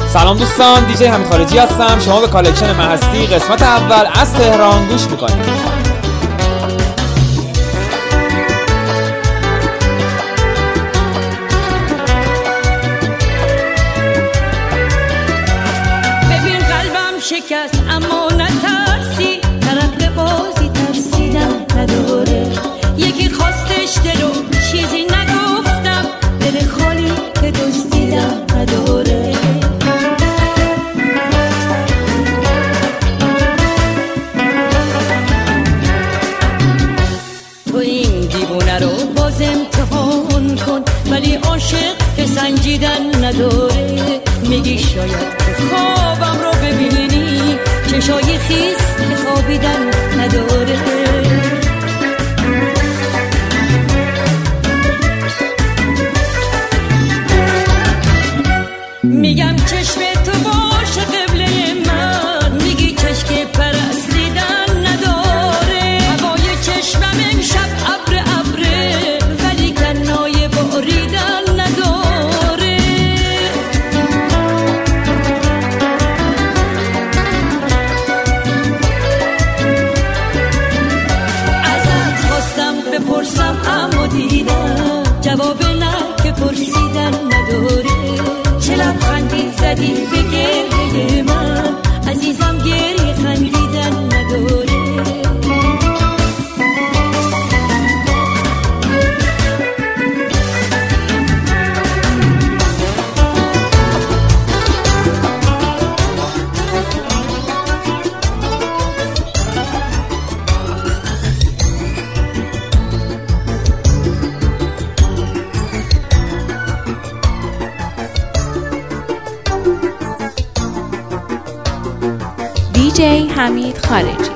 سلام دوستان، دیجی حمید خارجی هستم. شما به کالکشن من هستی قسمت اول از تهران گوش میکنید. شکست اما نترسی، طرف بازی ترسیدم نداره. یکی خواستش دلو چیزی نگفتم، دل خالی که دزدیدم نداره. تو این دیوونه رو باز امتحان کن، ولی عاشق که سنجیدن نداره. میگی شاید که خوابم رو ببینی، چشای خیس که خوابیدن نداره. میگم چشم تو باشه قبله من، میگی چشم پرستیدن نداره. هوای چشمم امشب ابر ابره، ولی کنای باریدن نداره. ازت خواستم بپرسم اما دیدم جواب نه که پرسیدن نداره. چه لبخندی زدی به گریه من، عزیزم گریه خندیدن نداره. دیجی حمید خارجی.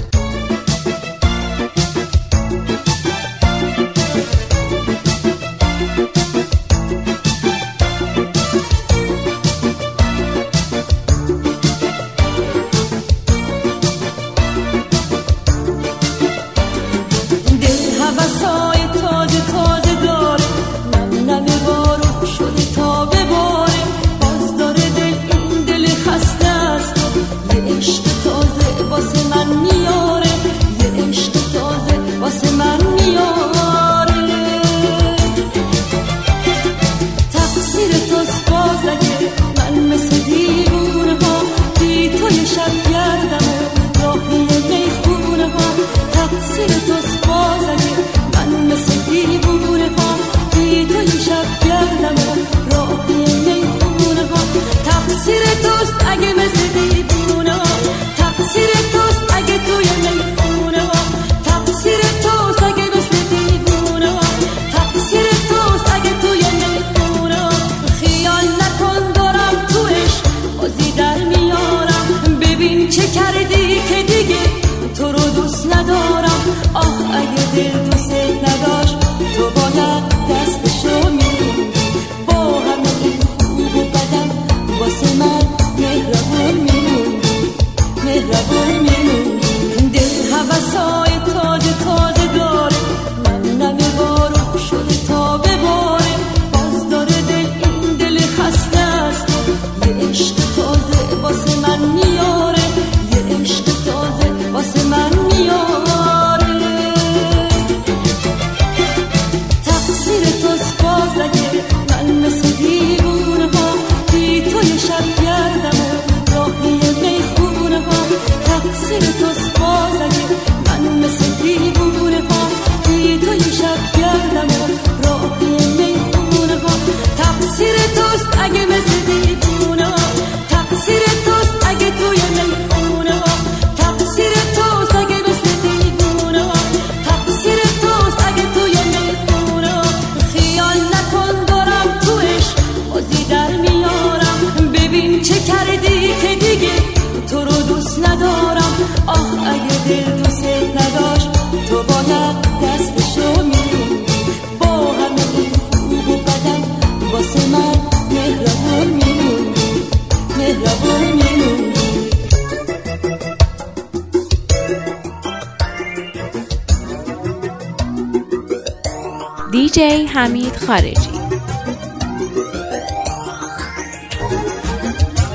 دیجی حمید خارجی.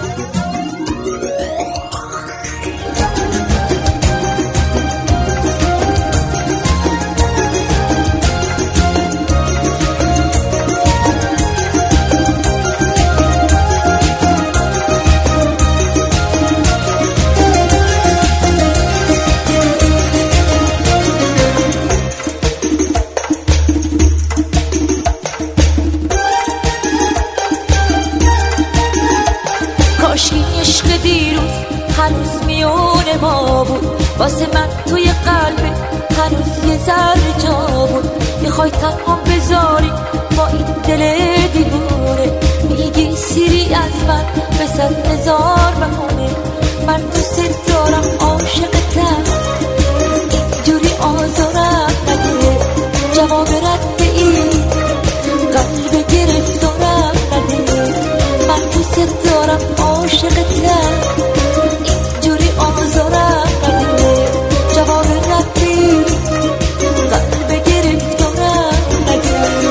هنوز میونه ما بود، واسه من توی قلبه هنوز یه ذره جا بود. میخوای تنها بذاری با این دل دیواره، میگی سیری از من به 100,000 بهونه. من دوست دارم عاشقتم، اینجوری آزارم نده. جواب رد این قلب گرفتارم نده. من دوست دارم عاشقتم، اینجوری آزارم نده. جواب رد این قلب گرفتارم نده.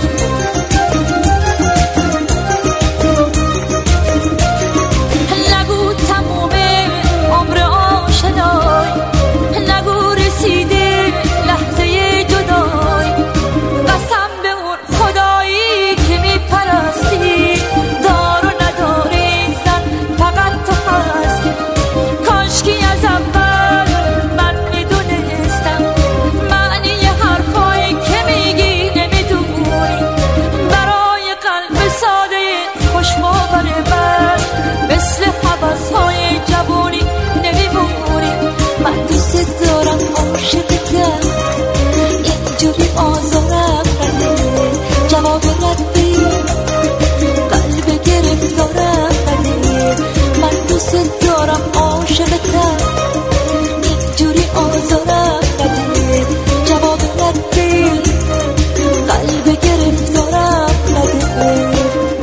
نگو تموم عمر آشنایی، نگو رسیده لحظه جدایی. قسم به اون خدایی که میپرستی، دار و نداری زن فقط تو هستی. کاشکی از اول من میدونستم معنی حرفایی که میگی نمیدونی. برای قلب ساده خوشباور من مثل حوضهای جوانی نمیمونی. من دوست دارم عاشقتم، اینجوری آزارم نده. جواب ردی قلب گرفتارم نده. من دوست دارم عاشقتم، اینجوری آزارم نده. جواب ردی قلب گرفتارم نده.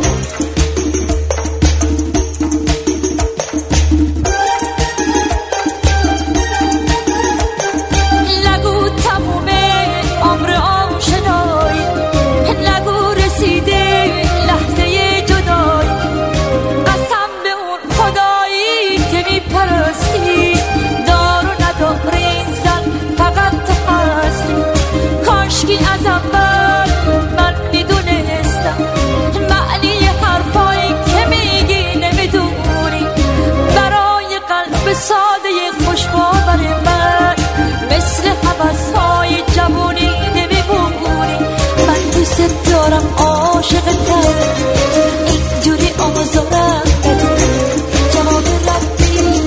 نگو تموم عمر آشنایی، نگو رسیده لحظه جدایی. قسم به اون خدایی که میپرستی، دار و نداری زن فقط تو هستی. کاشکی از اول من میدونستم معنی حرفایی که میگی نمیدونی. برای قلب ساده خوشباور من مثل حوضهای جوانی نمیمونی. من دوست دارم عاشقتم، اینجوری آزارم نده. جواب ردی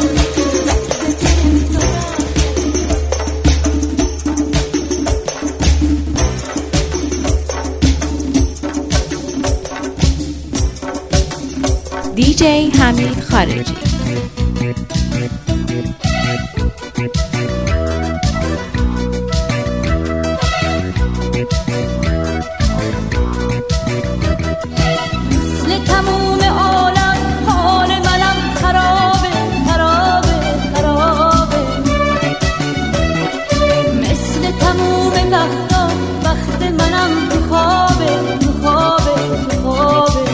دیجی حمید خارجی. مثل تموم عالم حال منم خرابه خرابه خرابه. مثل تموم وقتا وقت منم تو خوابه تو خوابه تو خوابه.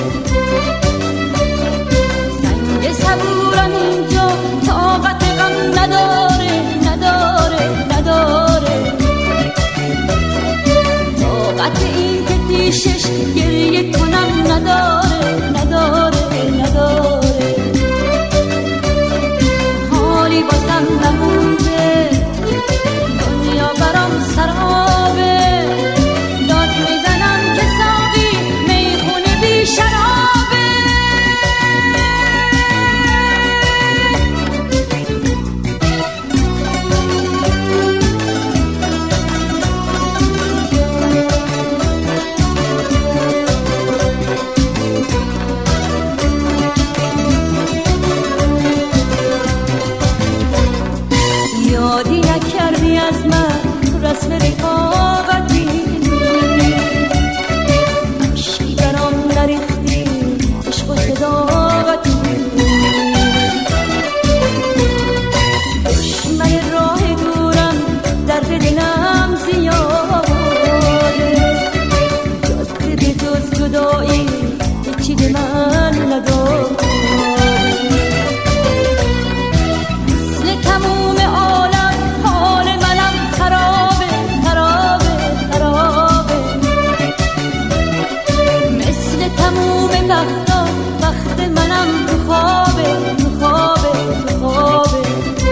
سنگ صبورم اینجا طاقت غم نداره نداره نداره. طاقت این که پیشش گریه کنم نداره نداره نداره. حالی بازم نمونده، دنیا برام سرابه. داد میزنم که ساقی میخونه بی شرابه. یادی نکردی از من رسم رفاقتی، عشقی برام نریختی عشق و صداقتی. دشمن راه دورم درد دلم زیاده. جاده به جز جدایی هیچی به من نداره. مثل تموم عالم حال منم خرابه خرابه خرابه. مثل تموم وقتا وقت منم تو خوابه تو خوابه تو خوابه.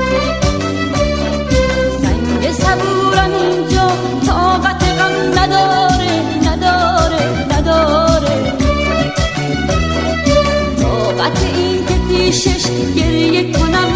سنگ صبورم اینجا طاقت غم نداره نداره نداره. طاقت این که پیشش گریه کنم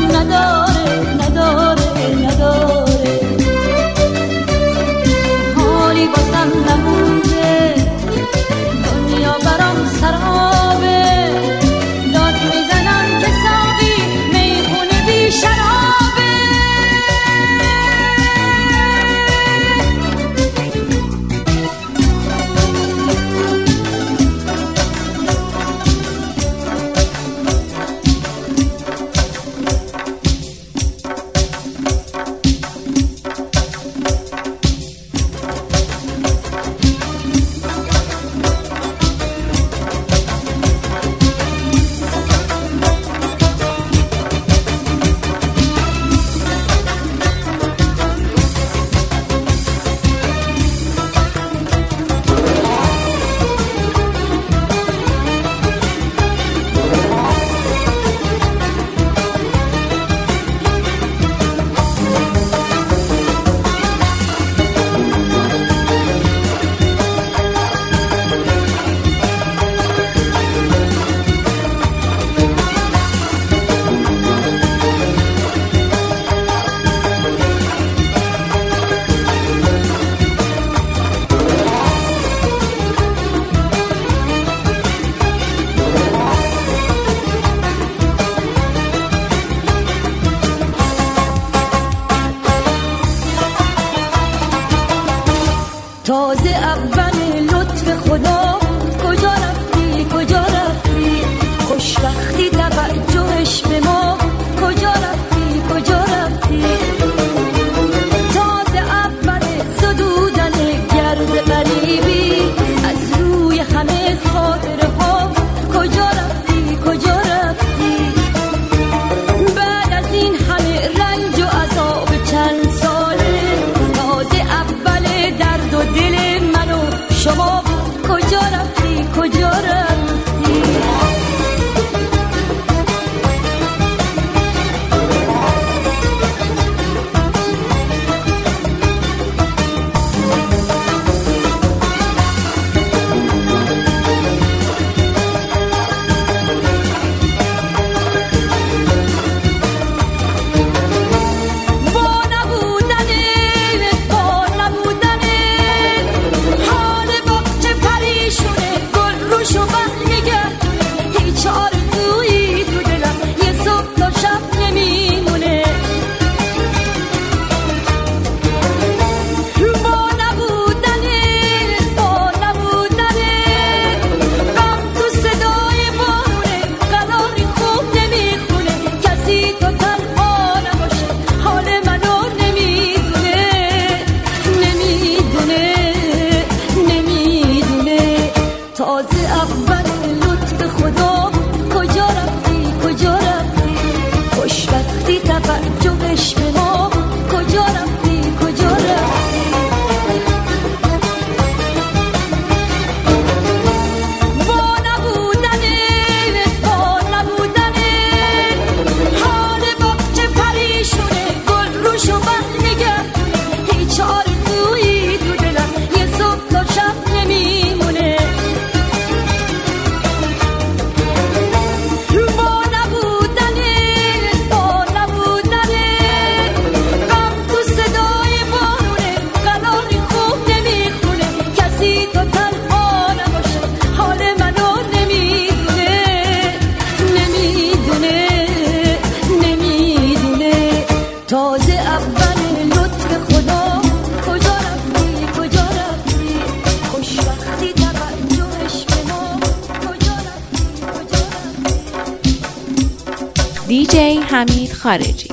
دیجی حمید خارجی.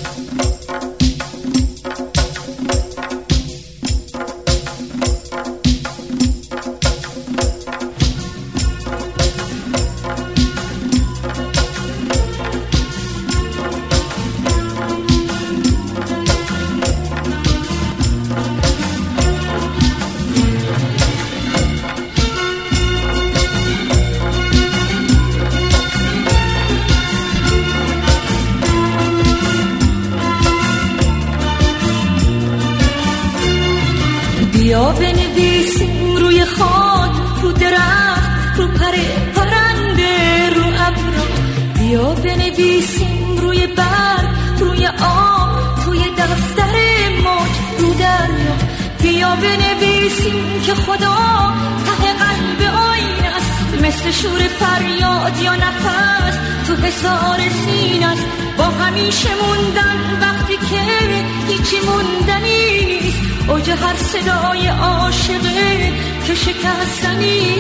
بیا بنویسیم روی خاک، رو درخت، رو پرنده، رو ابر. بیا بنویسیم روی برگ، روی آب، توی دفتر موج، رو دریا. بیا بنویسیم که خدا ته قلب آینه است، مثل شور فریاد یا نفس تو حصار سینه است. با همیشه موندن وقتی که هیچی موندنی نیست، اوج هر صدای عاشقه که شکستنی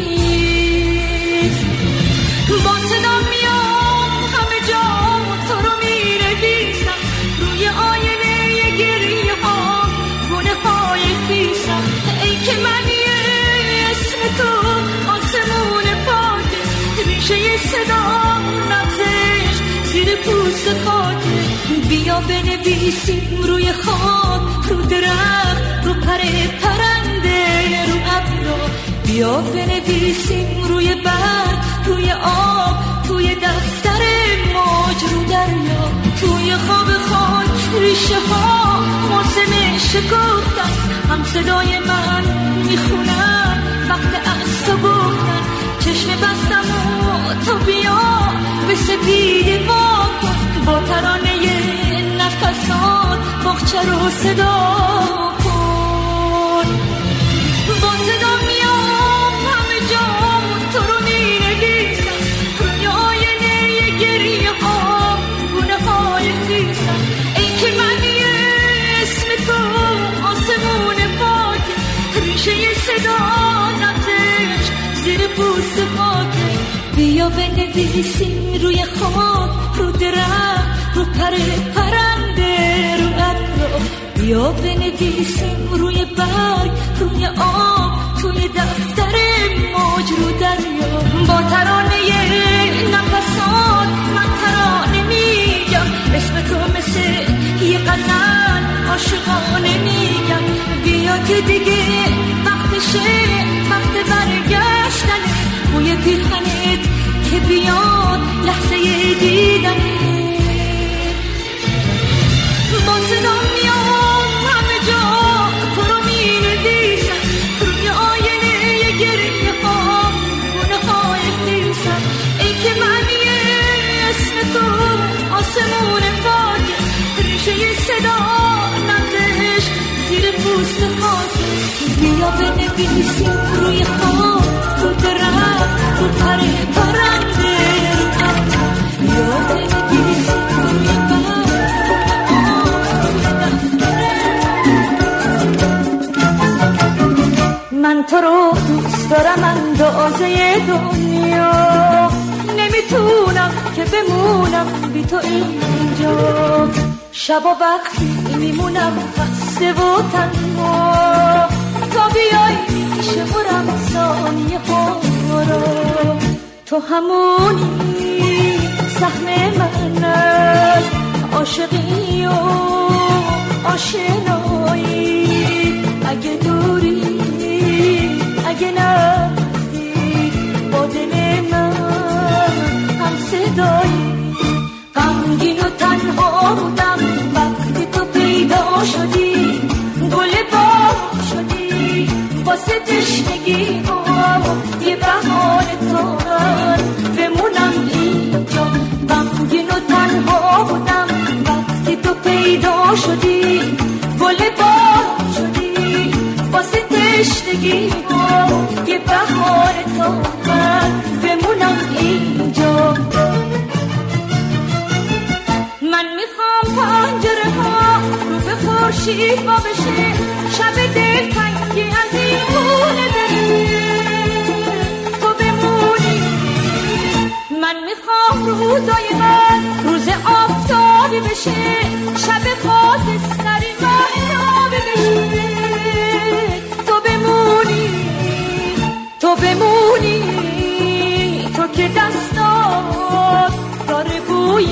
نیست. با صدا میام همه جا تو رو می‌نویسم، روی آینه گریه ها گونه های خیسم. ای که من اسم تو آسمون پاکه، ریشه صدا نبزش زیر پوست خاکه. بیا بنویسیم روی خاک، رو درخت، رو پرنده، رو ابر. بیا بنویسیم روی برگ، روی آب، توی دفتر موج، رو دریا. توی خواب خاک ریشه ها موسم شکفتن، هم صدای من میخونن وقت از تو گفتن. چشم بستم و تو بیا به سپیده واکن، با ترانه نفسات باغچه رو صدا کن. با صدا میام همه جا تو رو می‌نویسم، روی آینه گریه ها گونه های خیسم. ای که من اسم تو آسمون پاکه، ریشه صدا نبزش زیر پوست خاکه. بیا بنویسیم روی خاک، رو درخت، رو پرنده، رو ابر. بیا بنویسیم روی برگ، روی آب، توی دفتر موج، رو دریا. با ترانه نفسات من ترانه میگم، اسم تو مثل یه غزل عاشقانه میگم. بیا که دیگه وقتشه، وقت برگشتنه، بوی پیرهنت که بیاد لحظه دیدنه. با صدا میام همه جا تو رو می‌نویسم، روی آینه گریه ها گونه های خیسم. ای که من اسم تو آسمون پاکه، ریشه صدا نبزش زیر پوست خاکه. بیا بنویسیم روی خاک، رو درخت، رو پرنده، رو ابر. بیا بنویسیم روی برگ. من تو رو دوست دارم اندازه دنیا، نمیتونم که بمونم بی تو اینجا. شب و وقتی میمونم خسته و تنها، تا بیایی شمرم ثانیه ها رو. تو همونی سهم من از عاشقی و آشنایی. اگه دوری اگه نبودی با دل من هم صدایی. غمگین و تنها بودم وقتی تو پیدا شدی، گل باغ شدی واسه تشنگی و یه بهار تازه بمونم اینجا. غمگین و تنها بودم وقتی تو پیدا شدی، گل باغ شدی واسه تشنگی و یه بهار تازه بمونم اینجا. من میخوام پنجره ها رو به خورشید با بشه، شب دلتنگی از این خونه بره تو بمونی. من میخوام روزای من بشه، شب خاکستری مهراب بشه. تو بمونی، تو بمونی، تو که دستات داره بوی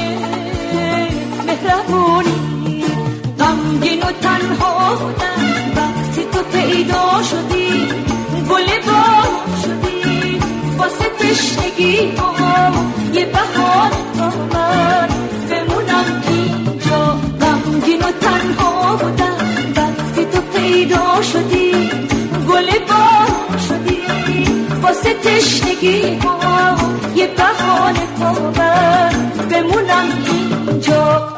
مهربونی. غمگین و تنها بودم وقتی تو پیدا شدی، گل بارون شدی واسه تشنگی ها، یه بهانه تا من بمونم اینجا. غمگین و تنها بودم وقتی تو پیدا شدی، گل بارون شدی واسه تشنگی ها، یه بهانه تا من بمونم اینجا.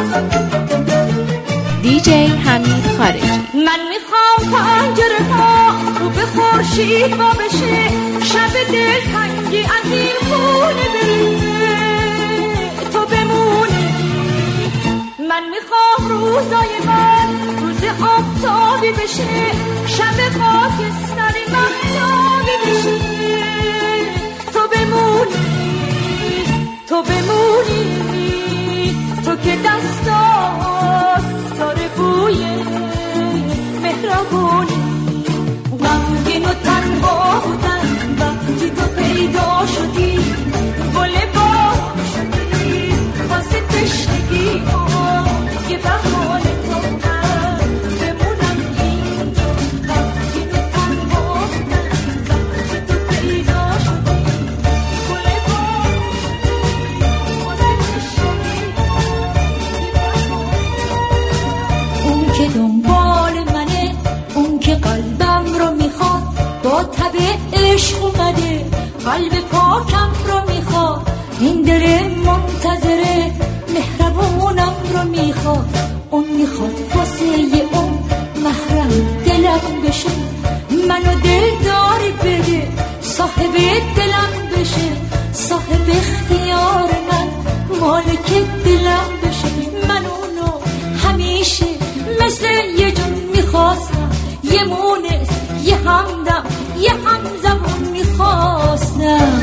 دیجی حمید خارجی. من میخوام پنجره ها رو به خورشید وا بشه، شب دلتنگی از این خونه بره. تو بمونی، من میخوام روزای من روز آفتابی بشه، شب خاکستری مهتابی بشه. تو بمونی، تو بمونی، تو که دستات داره بوی مهربونی. غمگین و تنها بودن وقتی تو پیدا شدی، گل بارون شدی واسه تشنگی ها، یه بهانه تا من بمونم اینجا. غمگین و تنها بودن وقتی تو پیدا شدی، گل بارون شدی واسه تشنگی ها، اون که دنبال منه، اون که قلبم رو میخواد، با تب عشق اومده قلب پاکم رو میخواد. این دل منتظره مهربونم رو میخواد، اون میخواد واسه اون محرم دلم بشه. منو دلداری بده، صاحب دلم بشه، صاحب اختیار من، مالک دلم بشه. من اونو همیشه مثل یه جون میخواستم، یه مونس، یه همدم، یه همزبون میخواستم.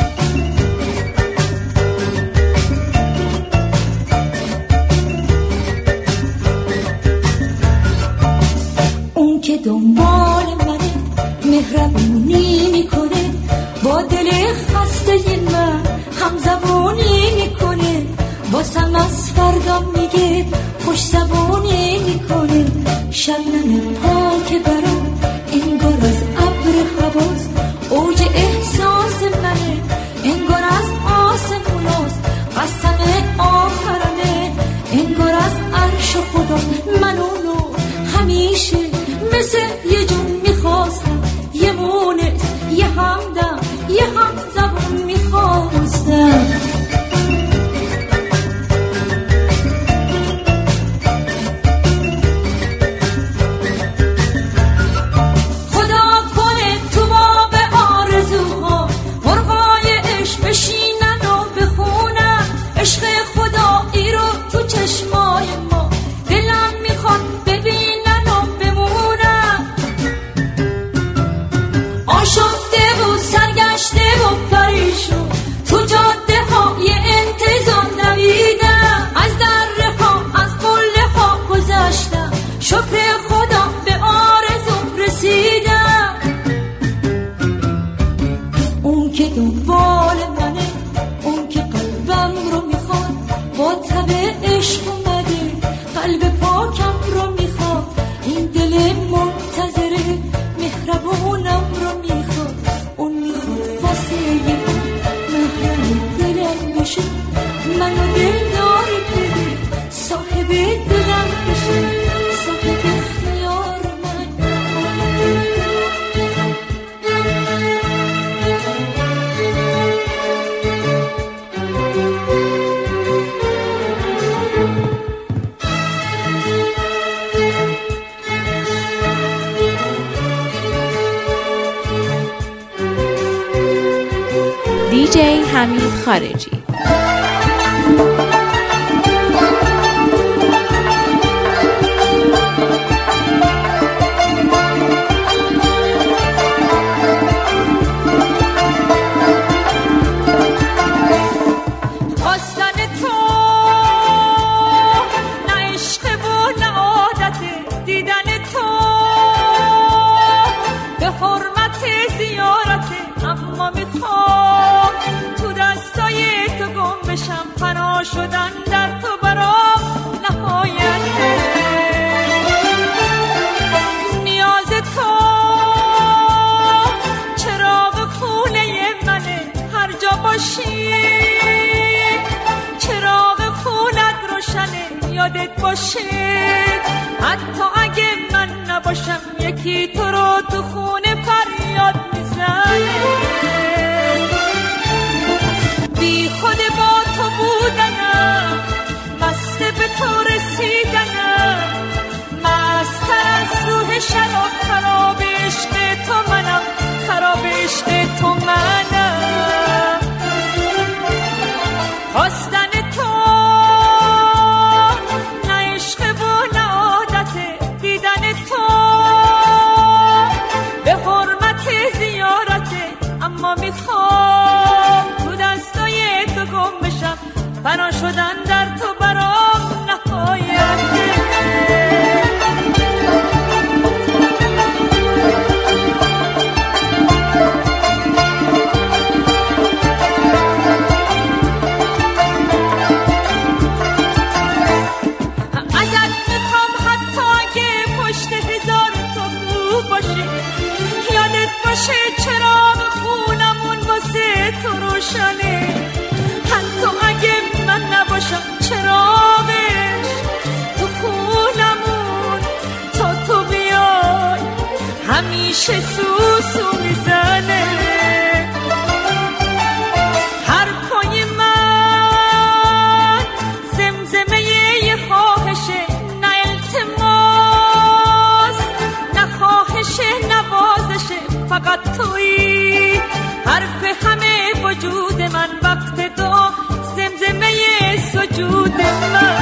اون که دنبال منه مهربونی میکنه، با دل خسته من همزبونی میکنه، واسم از فردا میگه خوش زبونی میکنه. شبنم پاک برام انگار از ابر حواس، اوج احساس منه انگار از آسموناست، قسم آخرانه انگار از عرش خدا. من اونو همیشه مثل یه جون میخواستم، یه مونس، یه همدم، یه همزبون میخواستم. دیجی حمید خارجی. فنا شدن در تو برام نهایته. نیاز تو چراغ خونه منه، هر جا باشی چراغ خونت روشنه، یادت باشه حتی اگه من نباشم یکی تو رو تو خونه فریاد میزنه. بی خود با تو بودنم، مست به تو رسیدنم، مستر از روح شراب، خراب عشق تو منم، خراب عشق تو منم. خواستن تو نه عشق و نه عادته، دیدن تو به حرمت زیارته، اما میخوام تو دستای تو گم بشم، فنا شدن در تو برام نهایته. چراغ خونمون واسه تو روشنه، حتی اگه من نباشم چراغش تو خونمون تا تو بیای همیشه سوسو میزنه. حرفای من زمزمه یه خواهشه، نه التماس نه خواهشه نه بازشه، فقط تویی حرف همه وجود من، وقت دعا زمزمه سجود من.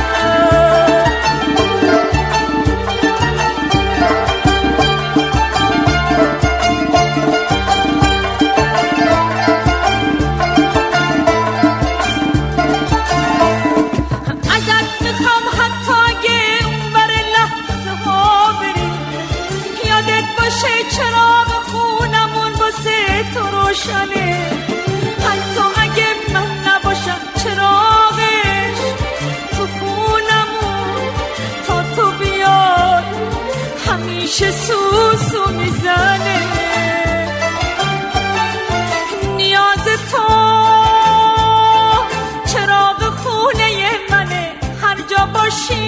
ازت میخوام حتی اگه اونور لحظه ها بری، یادت باشه چراغ خونمون واسه تو روشنه، حتی اگه من نباشم چراغش تو خونمون تا تو بیای همیشه سوسو میزنه. نیاز تو چراغ خونه منه، هر جا باشی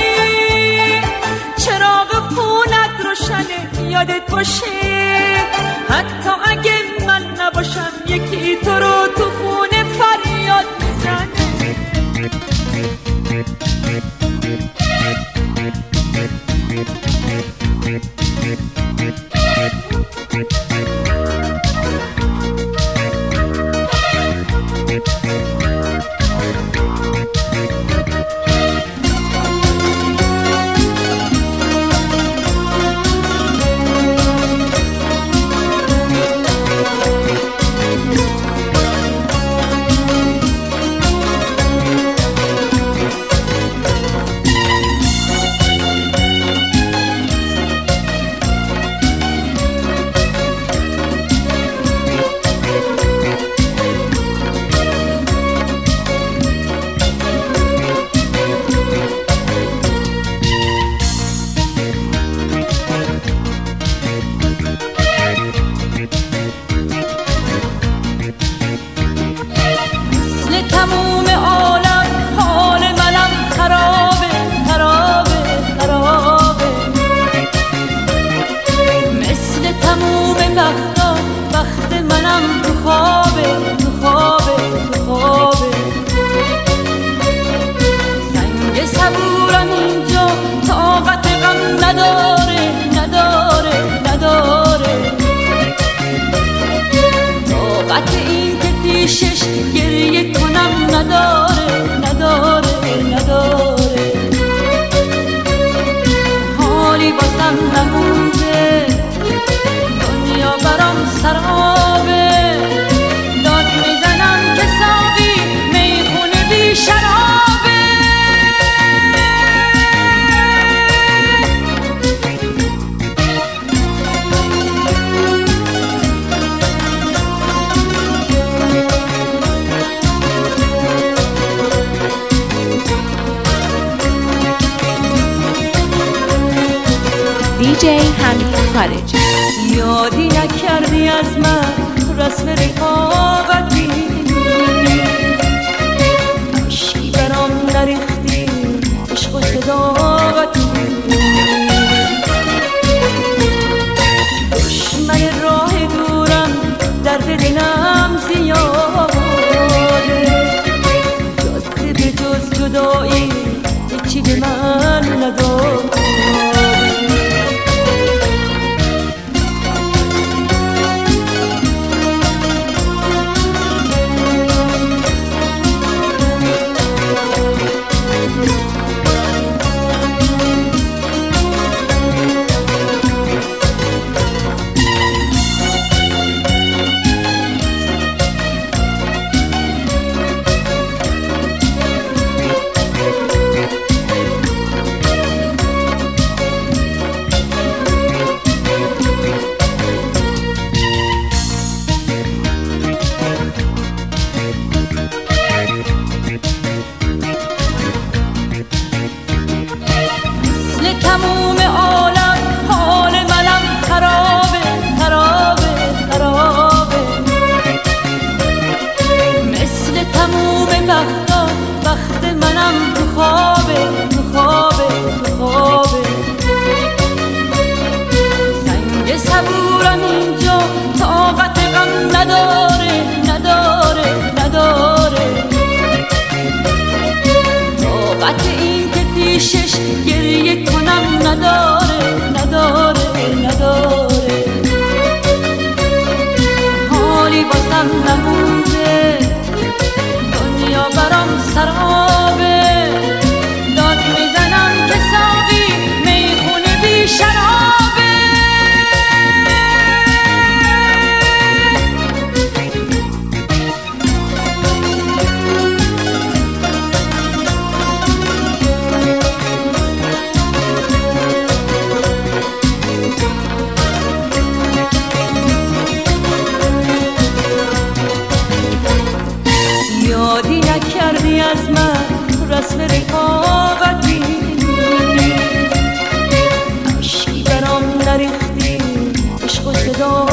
چراغ خونت روشنه، یادت باشه حتی اگه من نباشم یکی تو رو تو خونه فریاد میزنه. دیجی حمید خارجی. یادی نکردی از من رسم رفاقتی، عشقی برام نریختی عشق و صداقتی، دشمن راه دورم درد دلم زیاده، جاده به جز جدایی هیچی به من نداد. تموم عالم حال منم خرابه خرابه خرابه، مثل تموم وقتا وقت منم تو خوابه تو خوابه تو خوابه، سنگ صبورم اینجا طاقت غم نداره نداره نداره، طاقت این که پیشش گریه کنم نداره نداره نداره، حالی بازم نمونده دنیا برام سرابه، داد میزنم که ساقی میخونه بی شرابه. یادی نکردی از من رسم رفاقتی، عشقی برام نریختی عشق و صدا